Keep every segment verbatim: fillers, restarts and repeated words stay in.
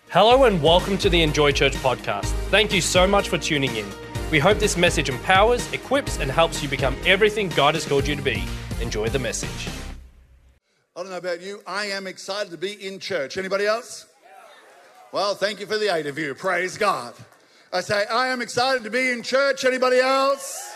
Hello and welcome to the Enjoy Church podcast. Thank you so much for tuning in. We hope this message empowers, equips, and helps you become everything God has called you to be. Enjoy the message. I don't know about you, I am excited to be in church. Anybody else? Well, thank you for the eight of you. Praise God. I say, I am excited to be in church. Anybody else?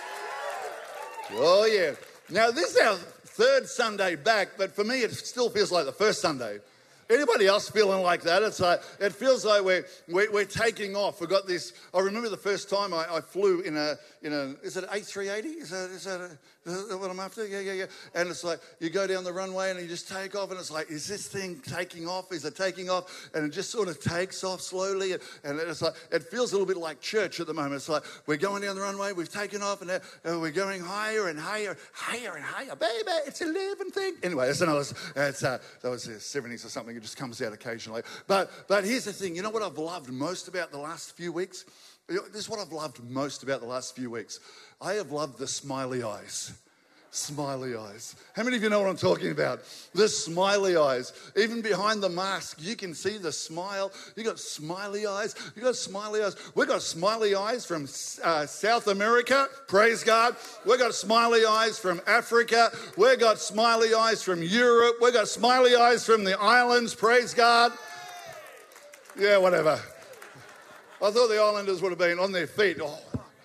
Oh, yeah. Now, this is our third Sunday back, but for me, it still feels like the first Sunday. Anybody else feeling like that? It's like it feels like we're we're, we're taking off. We've got this. I remember the first time I, I flew in a in a is it an A three eighty? Is that is that, a, is that what I'm after? Yeah, yeah, yeah. And it's like you go down the runway and you just take off, and it's like, is this thing taking off? Is it taking off? And it just sort of takes off slowly, and, and it's like it feels a little bit like church at the moment. It's like we're going down the runway, we've taken off, and, and we're going higher and higher, higher and higher. Baby, it's a living thing. Anyway, that's another. It's uh, that was the seventies or something. It just comes out occasionally. But but here's the thing. You know what I've loved most about the last few weeks? This is what I've loved most about the last few weeks. I have loved the smiley eyes. Smiley eyes. How many of you know what I'm talking about? The smiley eyes. Even behind the mask, you can see the smile. You got smiley eyes. You got smiley eyes. We got smiley eyes from uh, South America. Praise God. We got smiley eyes from Africa. We got smiley eyes from Europe. We got smiley eyes from the islands. Praise God. Yeah, whatever. I thought the islanders would have been on their feet. Oh.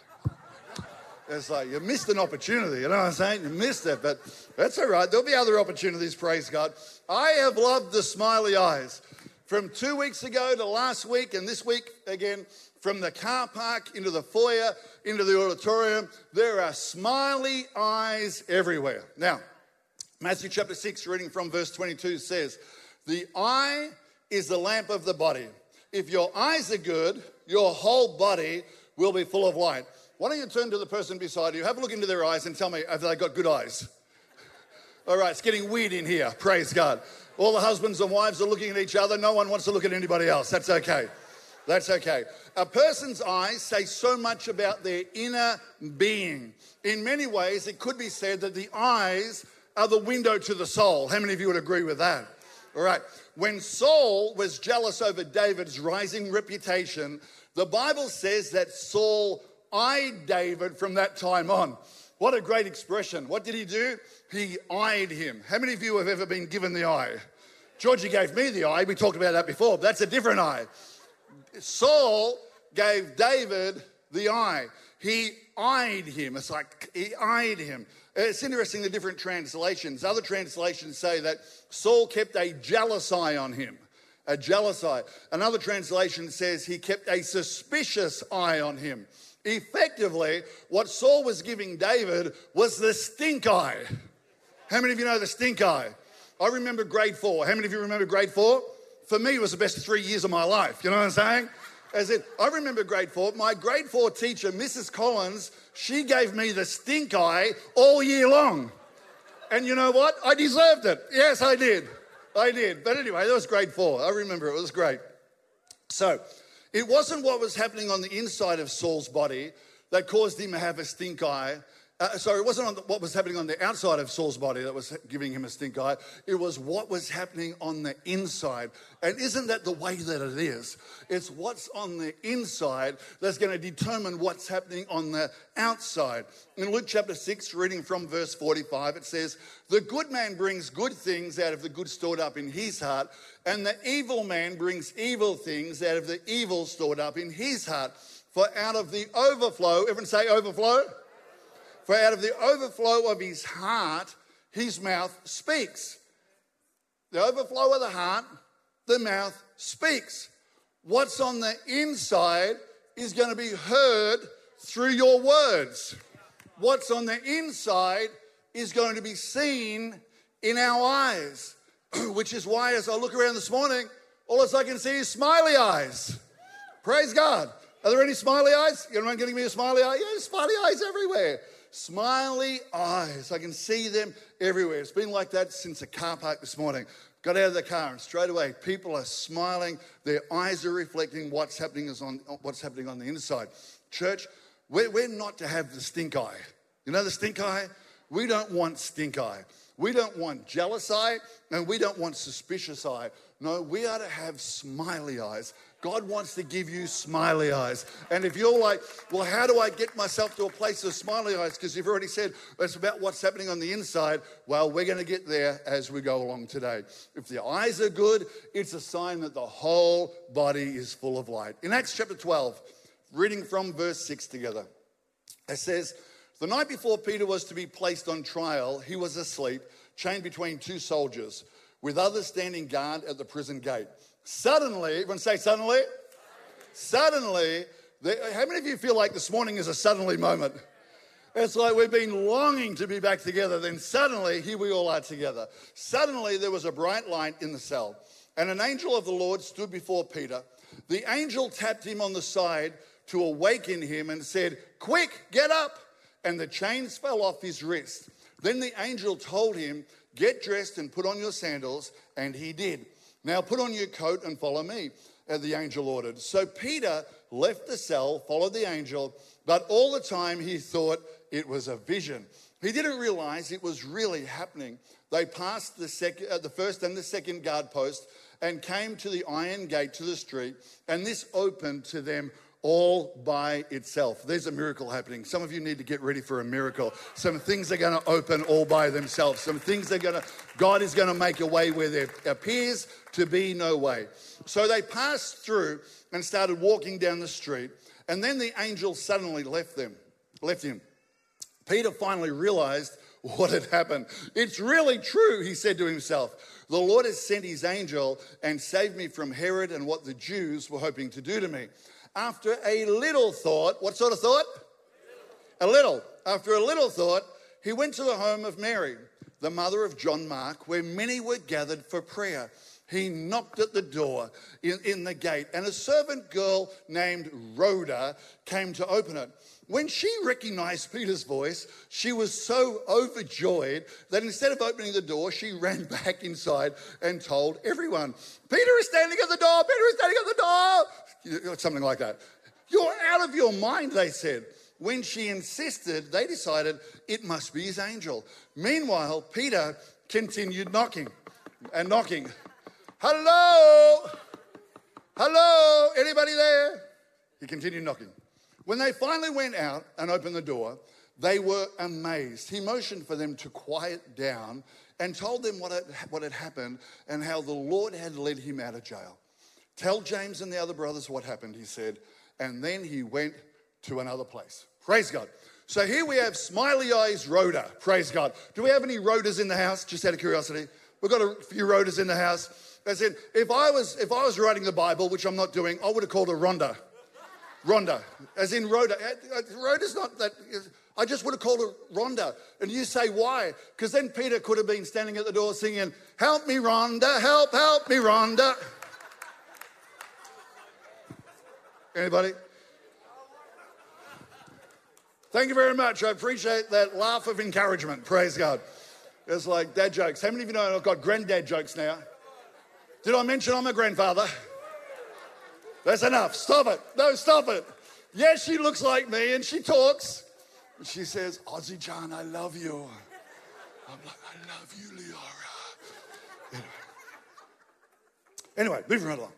It's like, you missed an opportunity, you know what I'm saying? You missed it, but that's all right. There'll be other opportunities, praise God. I have loved the smiley eyes. From two weeks ago to last week, and this week again, from the car park into the foyer, into the auditorium, there are smiley eyes everywhere. Now, Matthew chapter six, reading from verse twenty-two says, the eye is the lamp of the body. If your eyes are good, your whole body will be full of light. Why don't you turn to the person beside you, have a look into their eyes and tell me, have they got good eyes? All right, it's getting weird in here, praise God. All the husbands and wives are looking at each other. No one wants to look at anybody else. That's okay. That's okay. A person's eyes say so much about their inner being. In many ways, it could be said that the eyes are the window to the soul. How many of you would agree with that? All right. When Saul was jealous over David's rising reputation, the Bible says that Saul eyed David from that time on. What a great expression. What did he do? He eyed him. How many of you have ever been given the eye? Georgie gave me the eye. We talked about that before, but that's a different eye. Saul gave David the eye. He eyed him. It's like he eyed him. It's interesting, the different translations. Other translations say that Saul kept a jealous eye on him. A jealous eye. Another translation says he kept a suspicious eye on him. Effectively, what Saul was giving David was the stink eye. How many of you know the stink eye? I remember grade four. How many of you remember grade four? For me, it was the best three years of my life. You know what I'm saying? As in, I remember grade four. My grade four teacher, Missus Collins, she gave me the stink eye all year long. And you know what? I deserved it. Yes, I did. I did. But anyway, that was grade four. I remember it. It was great. So, it wasn't what was happening on the inside of Saul's body that caused him to have a stink eye. Uh, sorry, it wasn't on the, what was happening on the outside of Saul's body that was giving him a stink eye. It was what was happening on the inside. And isn't that the way that it is? It's what's on the inside that's going to determine what's happening on the outside. In Luke chapter six, reading from verse forty-five, it says, the good man brings good things out of the good stored up in his heart, and the evil man brings evil things out of the evil stored up in his heart. For out of the overflow, everyone say overflow? For out of the overflow of his heart, his mouth speaks. The overflow of the heart, the mouth speaks. What's on the inside is going to be heard through your words. What's on the inside is going to be seen in our eyes. Which is why, as I look around this morning, all I can see is smiley eyes. Praise God. Are there any smiley eyes? Anyone getting me a smiley eye? Yeah, smiley eyes everywhere. Smiley eyes. I can see them everywhere. It's been like that since the car park this morning. Got out of the car and straight away people are smiling. Their eyes are reflecting what's happening is on what's happening on the inside. Church, we're, we're not to have the stink eye. You know the stink eye? We don't want stink eye. We don't want jealous eye, and we don't want suspicious eye. No, we are to have smiley eyes. God wants to give you smiley eyes. And if you're like, well, how do I get myself to a place of smiley eyes? Because you've already said it's about what's happening on the inside. Well, we're going to get there as we go along today. If the eyes are good, it's a sign that the whole body is full of light. In Acts chapter twelve, reading from verse six together, it says, the night before Peter was to be placed on trial, he was asleep, chained between two soldiers, with others standing guard at the prison gate. Suddenly, everyone say suddenly? Suddenly, the, how many of you feel like this morning is a suddenly moment? It's like we've been longing to be back together. Then suddenly, here we all are together. Suddenly, there was a bright light in the cell, and an angel of the Lord stood before Peter. The angel tapped him on the side to awaken him and said, quick, get up. And the chains fell off his wrist. Then the angel told him, get dressed and put on your sandals, and he did. Now put on your coat and follow me, as the angel ordered. So Peter left the cell, followed the angel, but all the time he thought it was a vision. He didn't realize it was really happening. They passed the, sec- uh, the first and the second guard post and came to the iron gate to the street, and this opened to them all by itself. There's a miracle happening. Some of you need to get ready for a miracle. Some things are going to open all by themselves. Some things are going to, God is going to make a way where there appears to be no way. So they passed through and started walking down the street, and then the angel suddenly left them, left him. Peter finally realized what had happened. It's really true, he said to himself. The Lord has sent his angel and saved me from Herod and what the Jews were hoping to do to me. After a little thought, what sort of thought? A little. After a little thought, he went to the home of Mary, the mother of John Mark, where many were gathered for prayer. He knocked at the door in, in the gate, and a servant girl named Rhoda came to open it. When she recognized Peter's voice, she was so overjoyed that instead of opening the door, she ran back inside and told everyone, Peter is standing at the door, Peter is standing at the door. Something like that. You're out of your mind, they said. When she insisted, they decided it must be his angel. Meanwhile, Peter continued knocking and knocking. Hello? Hello? Anybody there? He continued knocking. When they finally went out and opened the door, they were amazed. He motioned for them to quiet down and told them what had, what had happened and how the Lord had led him out of jail. Tell James and the other brothers what happened, he said, and then he went to another place. Praise God. So here we have Smiley Eyes Rhoda. Praise God. Do we have any Rhodas in the house? Just out of curiosity. We've got a few Rhodas in the house. As in, if I was if I was writing the Bible, which I'm not doing, I would have called her Rhonda. Rhonda. As in Rhoda. Rhoda's not that... I just would have called her Rhonda. And you say, why? Because then Peter could have been standing at the door singing, help me, Rhonda, help, help me, Rhonda. Anybody? Thank you very much. I appreciate that laugh of encouragement. Praise God. It's like dad jokes. How many of you know I've got granddad jokes now? Did I mention I'm a grandfather? That's enough. Stop it. No, stop it. Yes, she looks like me and she talks. She says, Ozzy John, I love you. I'm like, I love you, Leora. Anyway, anyway moving right along.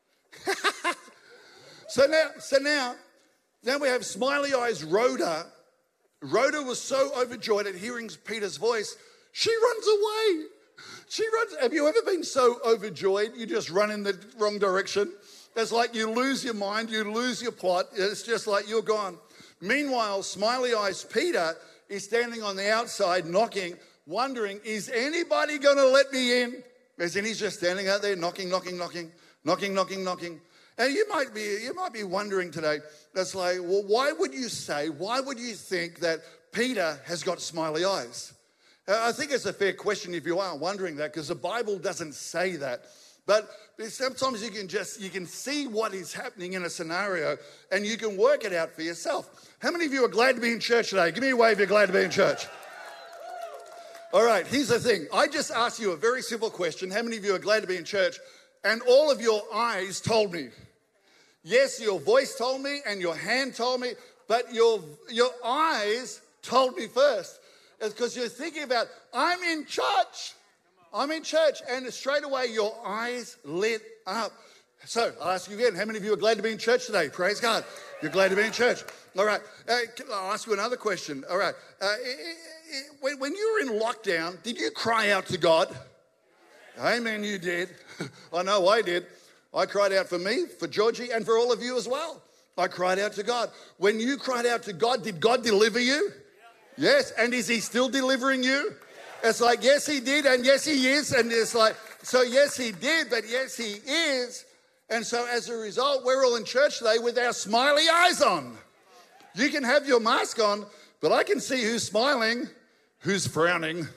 so now, so now, now we have Smiley Eyes Rhoda. Rhoda was so overjoyed at hearing Peter's voice, she runs away. She runs. Have you ever been so overjoyed you just run in the wrong direction? It's like you lose your mind, you lose your plot. It's just like you're gone. Meanwhile, Smiley Eyes Peter is standing on the outside knocking, wondering, is anybody going to let me in? As in he's just standing out there knocking, knocking, knocking, knocking, knocking, knocking. And you might be you might be wondering today, that's like, well, why would you say, why would you think that Peter has got smiley eyes? I think it's a fair question if you are wondering that, because the Bible doesn't say that. But sometimes you can just, you can see what is happening in a scenario and you can work it out for yourself. How many of you are glad to be in church today? Give me a wave if you're glad to be in church. All right, here's the thing. I just asked you a very simple question. How many of you are glad to be in church? And all of your eyes told me. Yes, your voice told me and your hand told me, but your, your eyes told me first. It's because you're thinking about, I'm in church. I'm in church, and straight away your eyes lit up. So I'll ask you again, how many of you are glad to be in church today? Praise God. You're glad to be in church. All right. Uh, I'll ask you another question. All right. Uh, when, when you were in lockdown, did you cry out to God? Amen, you did. I know I did. I cried out for me, for Georgie, and for all of you as well. I cried out to God. When you cried out to God, did God deliver you? Yes. And is he still delivering you? It's like, yes, he did, and yes, he is. And it's like, so yes, he did, but yes, he is. And so as a result, we're all in church today with our smiley eyes on. You can have your mask on, but I can see who's smiling, who's frowning.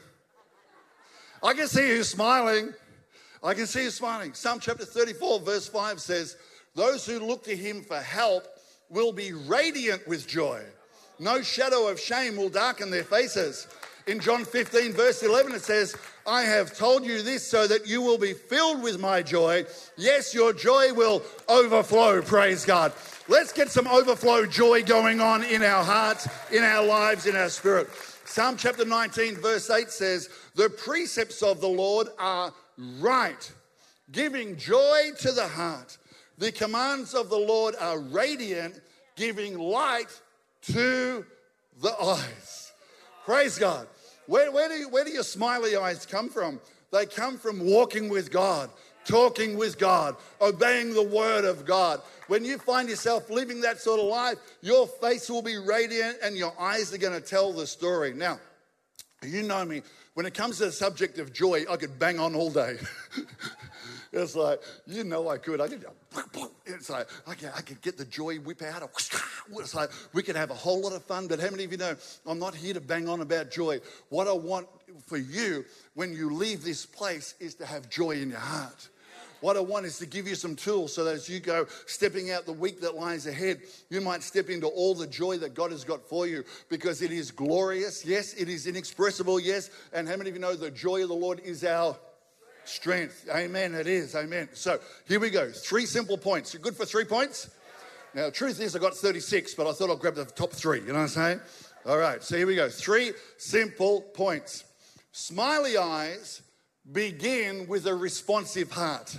I can see who's smiling. I can see who's smiling. Psalm chapter thirty-four, verse five says, those who look to him for help will be radiant with joy. No shadow of shame will darken their faces. In John fifteen, verse eleven, it says, I have told you this so that you will be filled with my joy. Yes, your joy will overflow, praise God. Let's get some overflow joy going on in our hearts, in our lives, in our spirit. Psalm chapter nineteen, verse eight says, the precepts of the Lord are right, giving joy to the heart. The commands of the Lord are radiant, giving light to the eyes. Praise God. Where, where, do you, where do your smiley eyes come from? They come from walking with God, talking with God, obeying the word of God. When you find yourself living that sort of life, your face will be radiant and your eyes are going to tell the story. Now, you know me, when it comes to the subject of joy, I could bang on all day. It's like, you know I could. I could. It's like, I could, I could get the joy whip out. Of, it's like, we could have a whole lot of fun. But how many of you know, I'm not here to bang on about joy. What I want for you when you leave this place is to have joy in your heart. What I want is to give you some tools so that as you go stepping out the week that lies ahead, you might step into all the joy that God has got for you, because it is glorious. Yes, it is inexpressible. Yes. And how many of you know the joy of the Lord is our strength? Amen. It is. Amen. So here we go. Three simple points. You good for three points? Now, the truth is I got thirty-six, but I thought I'd grab the top three. You know what I'm saying? All right. So here we go. Three simple points. Smiley eyes begin with a responsive heart.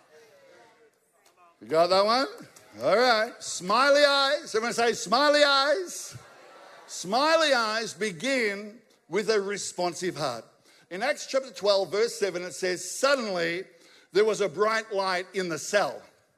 You got that one? All right. Smiley eyes. Everyone say smiley eyes. Smiley eyes begin with a responsive heart. In Acts chapter twelve, verse seven, it says, suddenly there was a bright light in the cell.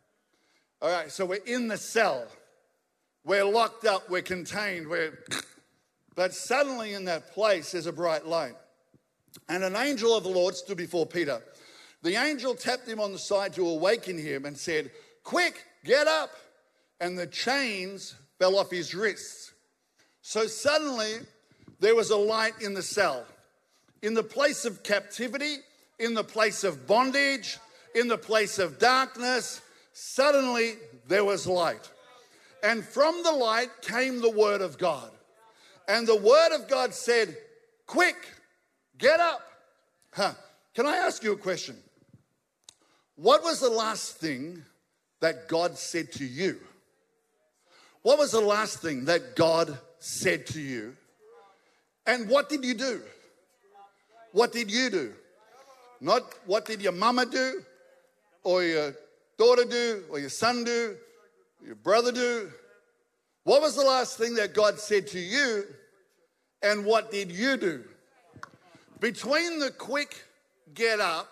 All right, so we're in the cell. We're locked up, we're contained, we're... But suddenly in that place there's a bright light. And an angel of the Lord stood before Peter. The angel tapped him on the side to awaken him and said, quick, get up. And the chains fell off his wrists. So suddenly there was a light in the cell. In the place of captivity, in the place of bondage, in the place of darkness, suddenly there was light. And from the light came the word of God. And the word of God said, quick, get up. Huh. Can I ask you a question? What was the last thing that God said to you? What was the last thing that God said to you? And what did you do? What did you do? Not what did your mama do, or your daughter do, or your son do, or your brother do. What was the last thing that God said to you, and what did you do? Between the quick get up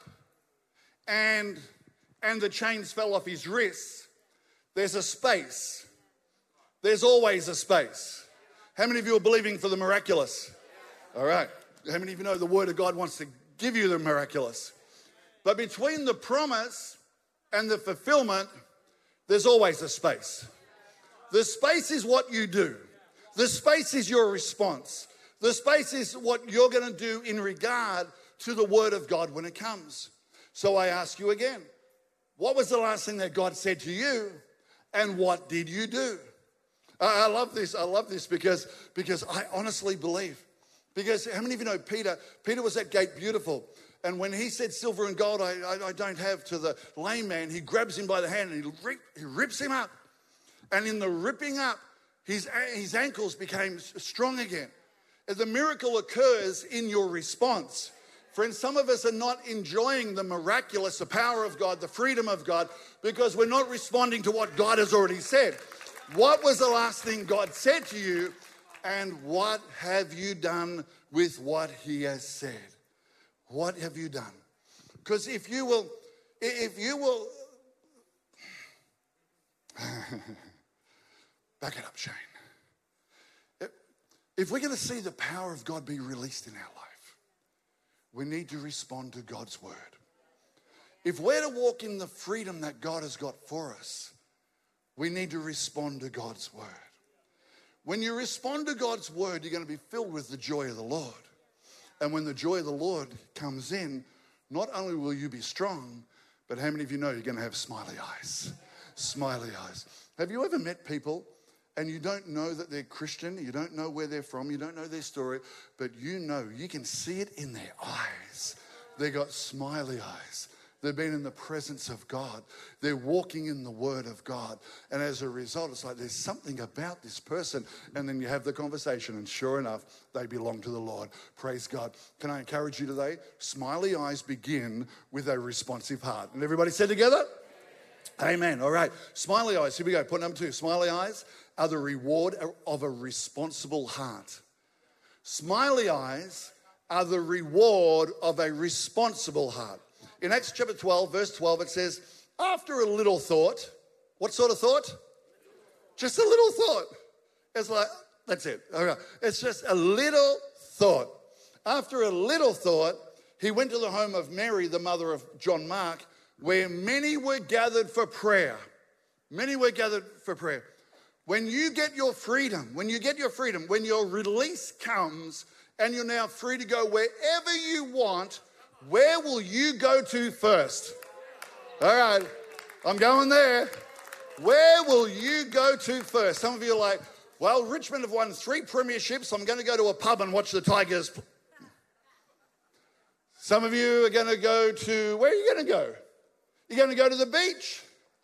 and, and the chains fell off his wrists, there's a space. There's always a space. How many of you are believing for the miraculous? All right. How many of you know the word of God wants to give you the miraculous? But between the promise and the fulfillment, there's always a space. The space is what you do. The space is your response. The space is what you're going to do in regard to the word of God when it comes. So I ask you again, what was the last thing that God said to you, and what did you do? I love this. I love this because, because I honestly believe. Because how many of you know Peter? Peter was at Gate Beautiful. And when he said silver and gold I, I, I don't have to the lame man, he grabs him by the hand and he, rip, he rips him up. And in the ripping up, his, his ankles became strong again. And the miracle occurs in your response. Friends, some of us are not enjoying the miraculous, the power of God, the freedom of God, because we're not responding to what God has already said. What was the last thing God said to you, and what have you done with what he has said? What have you done? Because if you will, if you will, back it up, Shane. If we're going to see the power of God be released in our life, we need to respond to God's word. If we're to walk in the freedom that God has got for us, we need to respond to God's word. When you respond to God's word, you're going to be filled with the joy of the Lord. And when the joy of the Lord comes in, not only will you be strong, but how many of you know you're going to have smiley eyes? Smiley eyes. Have you ever met people and you don't know that they're Christian, you don't know where they're from, you don't know their story, but you know, you can see it in their eyes. They got smiley eyes. They've been in the presence of God. They're walking in the word of God. And as a result, it's like there's something about this person. And then you have the conversation, and sure enough, they belong to the Lord. Praise God. Can I encourage you today? Smiley eyes begin with a responsive heart. And everybody said together? Amen. All right. Smiley eyes. Here we go. Point number two. Smiley eyes are the reward of a responsible heart. Smiley eyes are the reward of a responsible heart. In Acts chapter twelve, verse twelve, it says, after a little thought, what sort of thought? Just a little thought. It's like, that's it. All right. It's just a little thought. After a little thought, he went to the home of Mary, the mother of John Mark, where many were gathered for prayer. Many were gathered for prayer. When you get your freedom, when you get your freedom, when your release comes and you're now free to go wherever you want, where will you go to first? All right, I'm going there. Where will you go to first? Some of you are like, well, Richmond have won three premierships. I'm going to go to a pub and watch the Tigers. Some of you are going to go to, where are you going to go? You're going to go to the beach.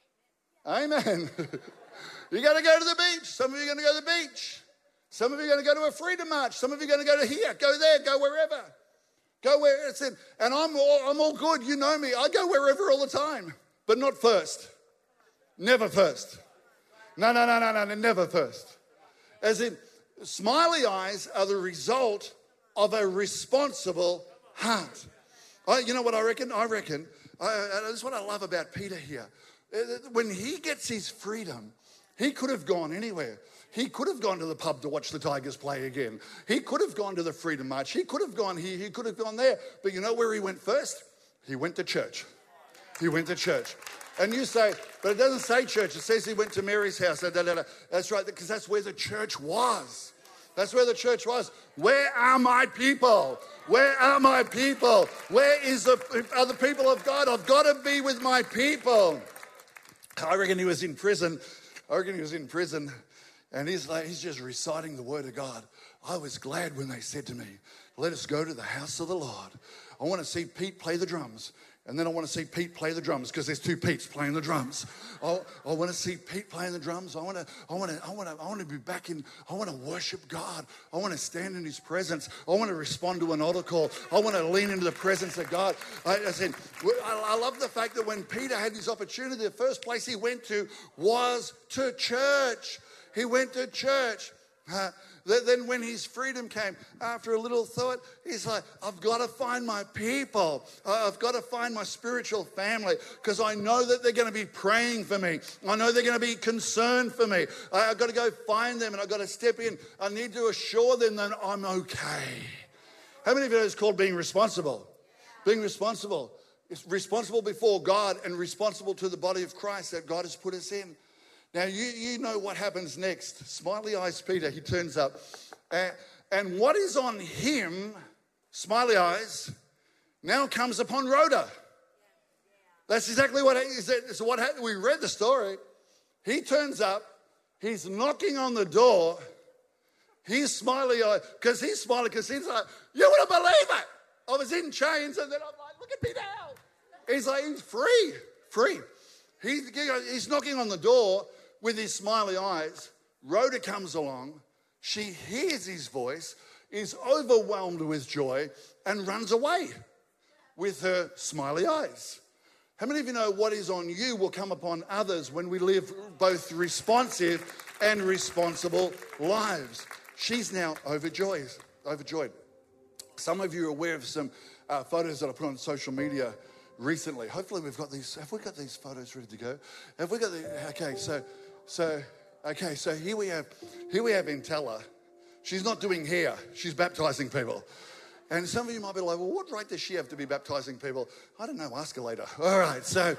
Amen. You're going to go to the beach. Some of you are going to go to the beach. Some of you are going to go to a freedom march. Some of you are going to go to here, go there, go wherever. Go where it's in. And I'm all, I'm all good. You know me. I go wherever all the time, but not first. Never first. No, no, no, no, no, never first. As in, smiley eyes are the result of a responsible heart. I, you know what I reckon? I reckon, I, that's what I love about Peter here. When he gets his freedom, he could have gone anywhere. He could have gone to the pub to watch the Tigers play again. He could have gone to the Freedom March. He could have gone here. He could have gone there. But you know where he went first? He went to church. He went to church. And you say, but it doesn't say church. It says he went to Mary's house. Da, da, da, da. That's right, because that's where the church was. That's where the church was. Where are my people? Where are my people? Where is the, are the people of God? I've got to be with my people. I reckon he was in prison. I reckon he was in prison. And he's like, he's just reciting the word of God. I was glad when they said to me, let us go to the house of the Lord. I want to see Pete play the drums. And then I want to see Pete play the drums because there's two Petes playing the drums. I, I want to see Pete playing the drums. I want to, I want to, I want to, I want to be back in, I want to worship God. I want to stand in his presence. I want to respond to an altar call. I want to lean into the presence of God. I, I said, I, I love the fact that when Peter had this opportunity, the first place he went to was to church. He went to church. Uh, then when his freedom came, after a little thought, he's like, I've got to find my people. I've got to find my spiritual family because I know that they're going to be praying for me. I know they're going to be concerned for me. I've got to go find them and I've got to step in. I need to assure them that I'm okay. How many of you know it's called being responsible? Being responsible. It's responsible before God and responsible to the body of Christ that God has put us in. Now, you, you know what happens next. Smiley eyes Peter, he turns up. Uh, and what is on him, smiley eyes, now comes upon Rhoda. That's exactly what is. So what happened? We read the story. He turns up. He's knocking on the door. He's smiley eyes because he's smiling because he's like, you wouldn't believe it. I was in chains and then I'm like, look at me now. He's like, he's free, free. He, he's knocking on the door with his smiley eyes. Rhoda comes along. She hears his voice, is overwhelmed with joy, and runs away. with her smiley eyes. How many of you know what is on you will come upon others when we live both responsive and responsible lives? She's now overjoyed. overjoyed. Some of you are aware of some uh, photos that I put on social media recently. Hopefully we've got these, have we got these photos ready to go? Have we got the, okay, so, so, okay, so here we have, here we have Intella. She's not doing hair, she's baptizing people. And some of you might be like, well, what right does she have to be baptizing people? I don't know, ask her later. All right, so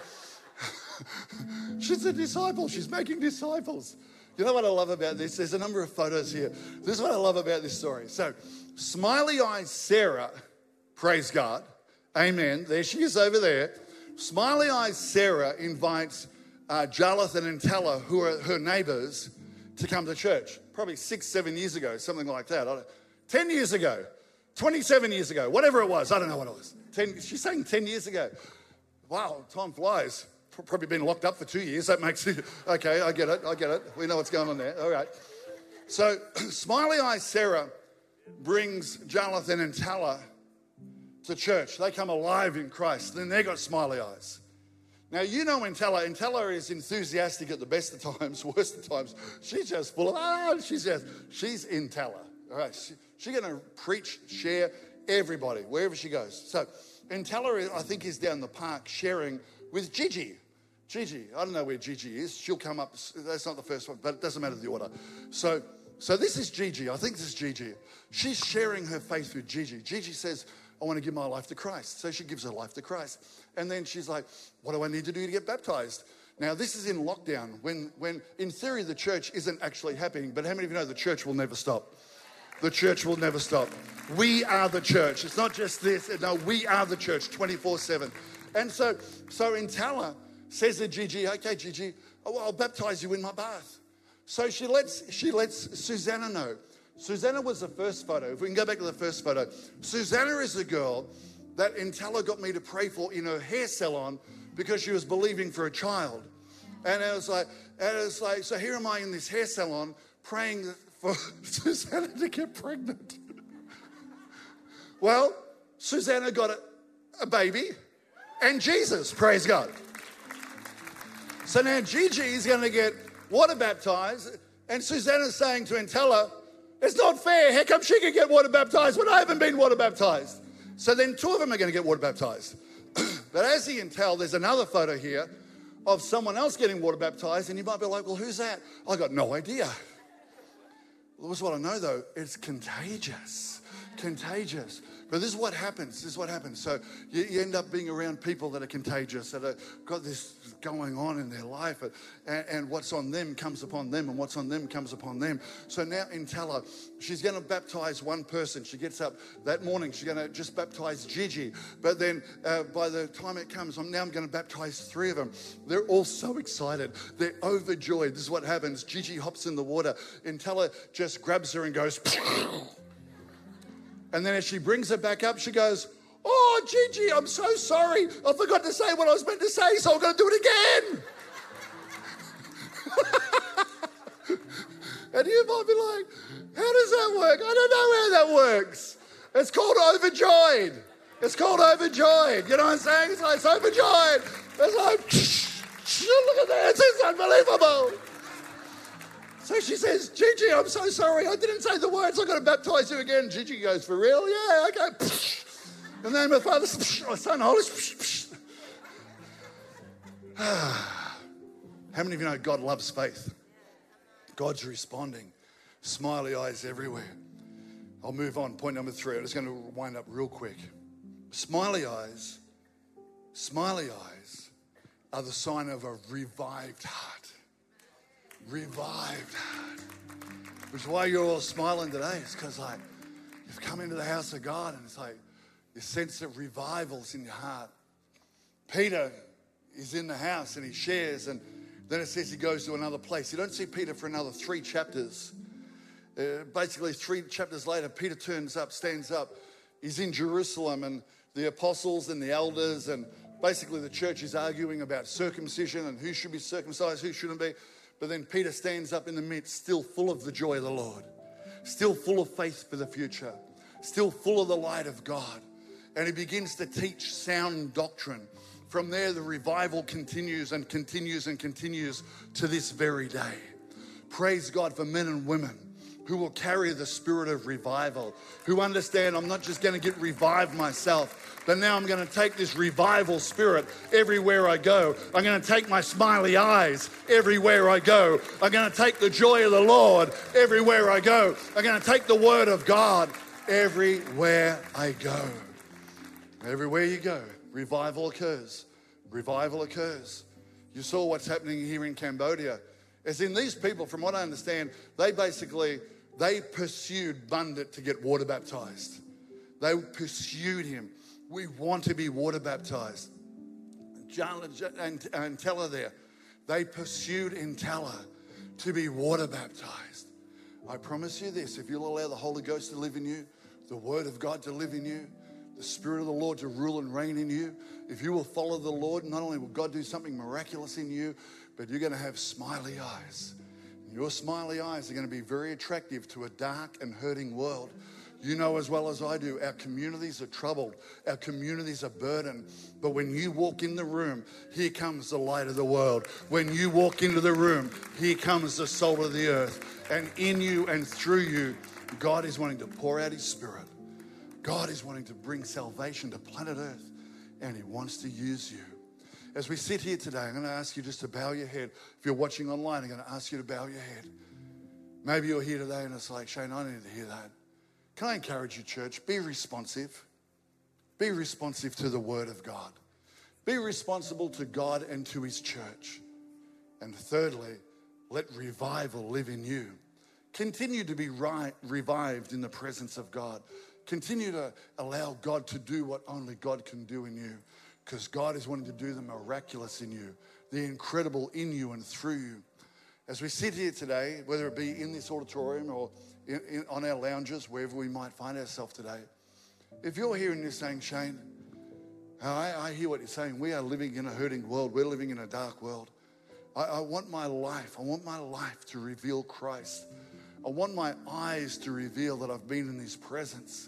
she's a disciple. She's making disciples. You know what I love about this? There's a number of photos here. This is what I love about this story. So smiley eyes Sarah, praise God, amen. There she is over there. Smiley eyes Sarah invites uh, Jonathan and Tella, who are her neighbors, to come to church. Probably six, seven years ago, something like that. I don't, ten years ago. twenty-seven years ago, whatever it was. I don't know what it was. ten, she's saying ten years ago. Wow, time flies. Probably been locked up for two years. That makes it, okay, I get it, I get it. We know what's going on there. All right. So, smiley eyes Sarah brings Jonathan and Tella to church. They come alive in Christ. Then they got smiley eyes. Now, you know Intella. Intella is enthusiastic at the best of times, worst of times. She's just full of, ah, she's just, she's Intella. All right, she, she's going to preach, share, everybody, wherever she goes. So, Intella, I think, is down the park sharing with Gigi. Gigi, I don't know where Gigi is. She'll come up. That's not the first one, but it doesn't matter the order. So, so this is Gigi. I think this is Gigi. She's sharing her faith with Gigi. Gigi says, I want to give my life to Christ. So she gives her life to Christ. And then she's like, what do I need to do to get baptized? Now, this is in lockdown, when, when in theory the church isn't actually happening, but how many of you know the church will never stop? The church will never stop. We are the church. It's not just this. No, we are the church twenty-four seven. And so, so Intella says to Gigi, okay, Gigi, oh, I'll baptize you in my bath. So she lets, she lets Susanna know. Susanna was the first photo. If we can go back to the first photo. Susanna is the girl that Intella got me to pray for in her hair salon because she was believing for a child. And it was like, and it was like, so here am I in this hair salon praying for Susanna to get pregnant. Well, Susanna got a, a baby and Jesus, praise God. So now Gigi is going to get water baptized, and Susanna's saying to Intella, it's not fair. How come she can get water baptized when I haven't been water baptized? So then two of them are going to get water baptized. But as you can tell, there's another photo here of someone else getting water baptized, and you might be like, well, who's that? I got no idea. Well, this is what I know, though. It's contagious. Contagious. But this is what happens. This is what happens. So you, you end up being around people that are contagious, that have got this going on in their life, and, and what's on them comes upon them, and what's on them comes upon them. So now Intella, she's going to baptize one person. She gets up that morning. She's going to just baptize Gigi. But then uh, by the time it comes, I'm now I'm going to baptize three of them. They're all so excited. They're overjoyed. This is what happens. Gigi hops in the water. Intella just grabs her and goes... And then as she brings her back up, she goes, oh, Gigi, I'm so sorry. I forgot to say what I was meant to say, so I'm going to do it again. And you might be like, how does that work? I don't know how that works. It's called overjoyed. It's called overjoyed. You know what I'm saying? It's like, it's overjoyed. It's like, look at that. It's unbelievable. So she says, Gigi, I'm so sorry. I didn't say the words. I'm going to baptize you again. Gigi goes, for real? Yeah, okay. In the name of the Father, Son, Holy Spirit. How many of you know God loves faith? God's responding. Smiley eyes everywhere. I'll move on. Point number three. I'm just going to wind up real quick. Smiley eyes, smiley eyes are the sign of a revived heart. Revived heart. Which is why you're all smiling today. It's because like you've come into the house of God and it's like you sense that revival's in your heart. Peter is in the house and he shares, and then it says he goes to another place. You don't see Peter for another three chapters. Uh, basically, three chapters later, Peter turns up, stands up. He's in Jerusalem, and the apostles and the elders and basically the church is arguing about circumcision and who should be circumcised, who shouldn't be. But then Peter stands up in the midst, still full of the joy of the Lord, still full of faith for the future, still full of the light of God. and he begins to teach sound doctrine. From there, the revival continues and continues and continues to this very day. Praise God for men and women who will carry the spirit of revival, who understand I'm not just going to get revived myself, but now I'm going to take this revival spirit everywhere I go. I'm going to take my smiley eyes everywhere I go. I'm going to take the joy of the Lord everywhere I go. I'm going to take the word of God everywhere I go. Everywhere you go, revival occurs. Revival occurs. You saw what's happening here in Cambodia. As in, these people, from what I understand, they basically, they pursued Bundit to get water baptized. They pursued him. We want to be water baptized. And, and Tella there, they pursued Intella to be water baptized. I promise you this, if you'll allow the Holy Ghost to live in you, the Word of God to live in you, the Spirit of the Lord to rule and reign in you, if you will follow the Lord, not only will God do something miraculous in you, but you're going to have smiley eyes. And your smiley eyes are going to be very attractive to a dark and hurting world. You know as well as I do, our communities are troubled. Our communities are burdened. But when you walk in the room, here comes the light of the world. When you walk into the room, here comes the salt of the earth. And in you and through you, God is wanting to pour out his Spirit. God is wanting to bring salvation to planet Earth, and he wants to use you. As we sit here today, I'm going to ask you just to bow your head. If you're watching online, I'm going to ask you to bow your head. Maybe you're here today and it's like, Shane, I need to hear that. Can I encourage you, church? Be responsive. Be responsive to the Word of God. Be responsible to God and to his church. And thirdly, let revival live in you. Continue to be ri- revived in the presence of God. Continue to allow God to do what only God can do in you, because God is wanting to do the miraculous in you, the incredible in you and through you. As we sit here today, whether it be in this auditorium or in, in, on our lounges, wherever we might find ourselves today, if you're here and you're saying, Shane, I, I hear what you're saying. We are living in a hurting world. We're living in a dark world. I, I want my life. I want my life to reveal Christ. I want my eyes to reveal that I've been in his presence.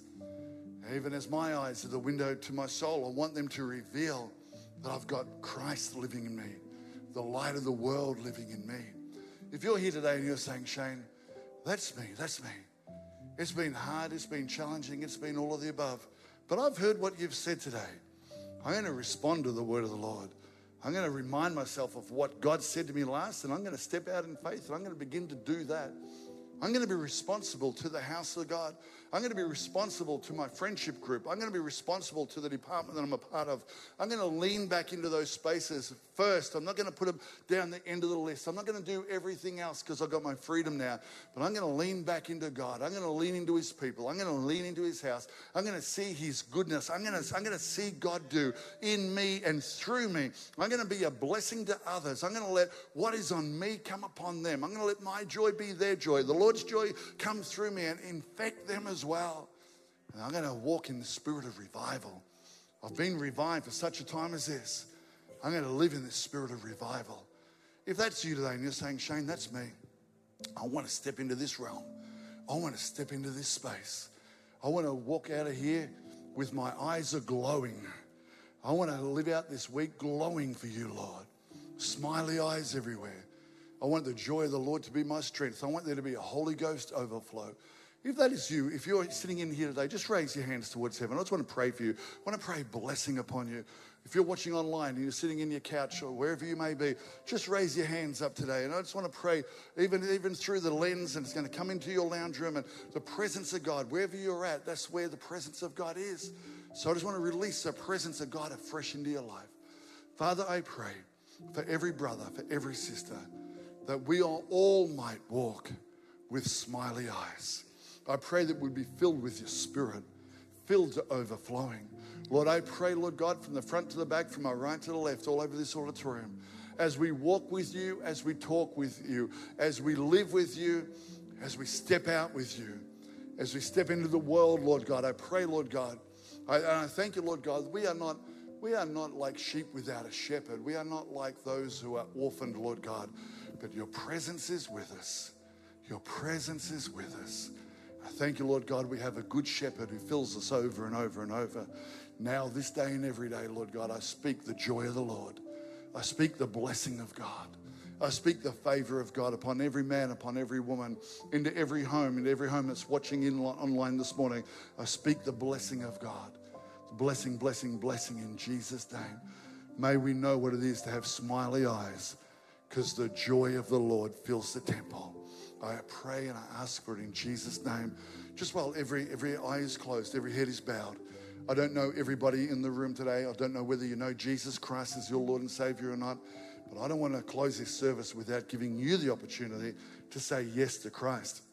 Even as my eyes are the window to my soul, I want them to reveal that I've got Christ living in me, the light of the world living in me. If you're here today and you're saying, Shane, that's me, that's me. It's been hard, it's been challenging, it's been all of the above. But I've heard what you've said today. I'm going to respond to the word of the Lord. I'm going to remind myself of what God said to me last, and I'm going to step out in faith, and I'm going to begin to do that. I'm going to be responsible to the house of God. I'm going to be responsible to my friendship group. I'm going to be responsible to the department that I'm a part of. I'm going to lean back into those spaces first. I'm not going to put them down the end of the list. I'm not going to do everything else because I've got my freedom now. But I'm going to lean back into God. I'm going to lean into his people. I'm going to lean into his house. I'm going to see his goodness. I'm going to, I'm going to see God do in me and through me. I'm going to be a blessing to others. I'm going to let what is on me come upon them. I'm going to let my joy be their joy. The Lord's joy come through me and infect them as well. And I'm going to walk in the spirit of revival. I've been revived for such a time as this. I'm going to live in this spirit of revival. If that's you today and you're saying, Shane, that's me. I want to step into this realm. I want to step into this space. I want to walk out of here with my eyes are glowing. I want to live out this week glowing for you, Lord. Smiley eyes everywhere. I want the joy of the Lord to be my strength. I want there to be a Holy Ghost overflow. If that is you, if you're sitting in here today, just raise your hands towards heaven. I just want to pray for you. I want to pray blessing upon you. If you're watching online and you're sitting in your couch or wherever you may be, just raise your hands up today. And I just want to pray, even, even through the lens, and it's going to come into your lounge room, and the presence of God, wherever you're at, that's where the presence of God is. So I just want to release the presence of God afresh into your life. Father, I pray for every brother, for every sister, that we all might walk with smiley eyes. I pray that we'd be filled with your Spirit, filled to overflowing. Lord, I pray, Lord God, from the front to the back, from our right to the left, all over this auditorium, as we walk with you, as we talk with you, as we live with you, as we step out with you, as we step into the world, Lord God, I pray, Lord God, I, and I thank you, Lord God, we are not we are not like sheep without a shepherd. We are not like those who are orphaned, Lord God, but your presence is with us. Your presence is with us. I thank you, Lord God, we have a good shepherd who fills us over and over and over. Now, this day and every day, Lord God, I speak the joy of the Lord. I speak the blessing of God. I speak the favor of God upon every man, upon every woman, into every home, into every home that's watching in online this morning. I speak the blessing of God. Blessing, blessing, blessing in Jesus' name. May we know what it is to have smiley eyes, because the joy of the Lord fills the temple. I pray and I ask for it in Jesus' name. Just while every every eye is closed, every head is bowed. I don't know everybody in the room today. I don't know whether you know Jesus Christ as your Lord and Savior or not. But I don't want to close this service without giving you the opportunity to say yes to Christ.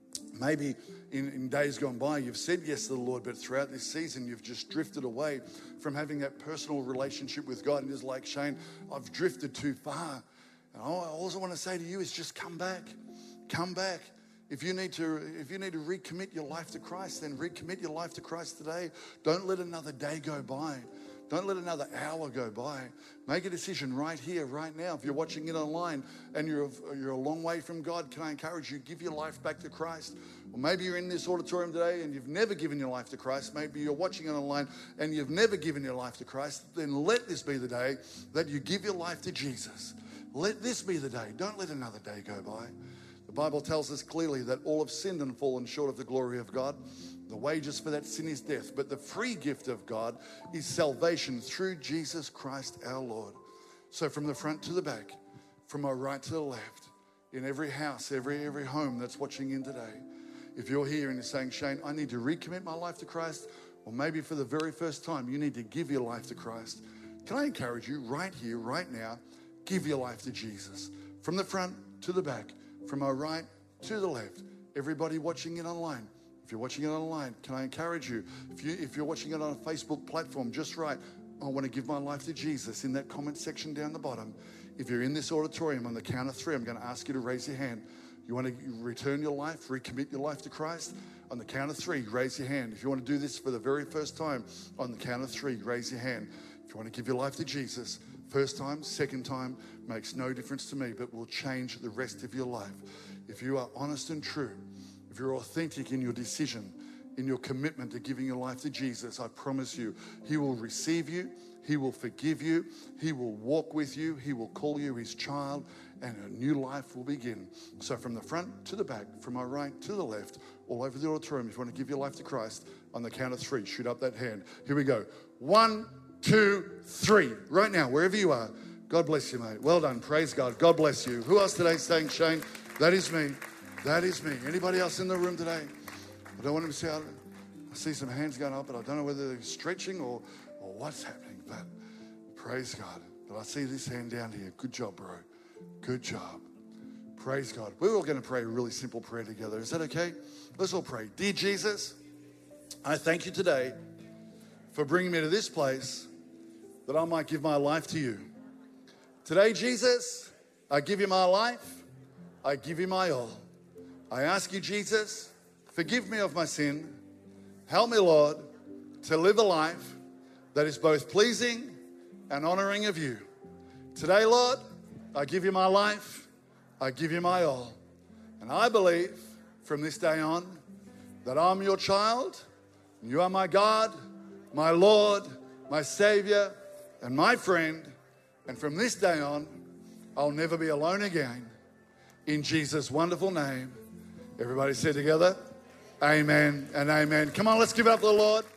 Maybe in, in days gone by, you've said yes to the Lord, but throughout this season, you've just drifted away from having that personal relationship with God. And just like, Shane, I've drifted too far. And all I want to say to you is just come back. Come back. If you need to, if you need to recommit your life to Christ, then recommit your life to Christ today. Don't let another day go by. Don't let another hour go by. Make a decision right here, right now. If you're watching it online and you're a, you're a long way from God, can I encourage you, give your life back to Christ? Or maybe you're in this auditorium today and you've never given your life to Christ. Maybe you're watching it online and you've never given your life to Christ. Then let this be the day that you give your life to Jesus. Let this be the day. Don't let another day go by. The Bible tells us clearly that all have sinned and fallen short of the glory of God. The wages for that sin is death, but the free gift of God is salvation through Jesus Christ our Lord. So from the front to the back, from our right to the left, in every house, every every home that's watching in today, if you're here and you're saying, Shane, I need to recommit my life to Christ, or maybe for the very first time, you need to give your life to Christ, can I encourage you right here, right now, give your life to Jesus. From the front to the back, from our right to the left, everybody watching it online. If you're watching it online, can I encourage you? If, you, if you're watching it on a Facebook platform, just write, I want to give my life to Jesus in that comment section down the bottom. If you're in this auditorium, on the count of three, I'm going to ask you to raise your hand. You want to return your life, recommit your life to Christ? On the count of three, raise your hand. If you want to do this for the very first time, on the count of three, raise your hand. If you want to give your life to Jesus, first time, second time, makes no difference to me, but will change the rest of your life. If you are honest and true, if you're authentic in your decision, in your commitment to giving your life to Jesus, I promise you, He will receive you, He will forgive you, He will walk with you, He will call you His child, and a new life will begin. So from the front to the back, from our right to the left, all over the auditorium, if you want to give your life to Christ, on the count of three, shoot up that hand. Here we go. One, two, three. Right now, wherever you are. God bless you, mate. Well done. Praise God. God bless you. Who else today is saying, Shane, that is me. That is me. Anybody else in the room today? I don't want to see, I see some hands going up, but I don't know whether they're stretching or, or what's happening. But praise God. But I see this hand down here. Good job, bro. Good job. Praise God. We're all going to pray a really simple prayer together. Is that okay? Let's all pray. Dear Jesus, I thank you today for bringing me to this place that I might give my life to you. Today, Jesus, I give you my life. I give you my all. I ask you, Jesus, forgive me of my sin. Help me, Lord, to live a life that is both pleasing and honoring of you. Today, Lord, I give you my life. I give you my all. And I believe from this day on that I'm your child. And you are my God, my Lord, my Savior, and my friend. And from this day on, I'll never be alone again. In Jesus' wonderful name. Everybody say together, amen and amen. Come on, let's give it up to the Lord.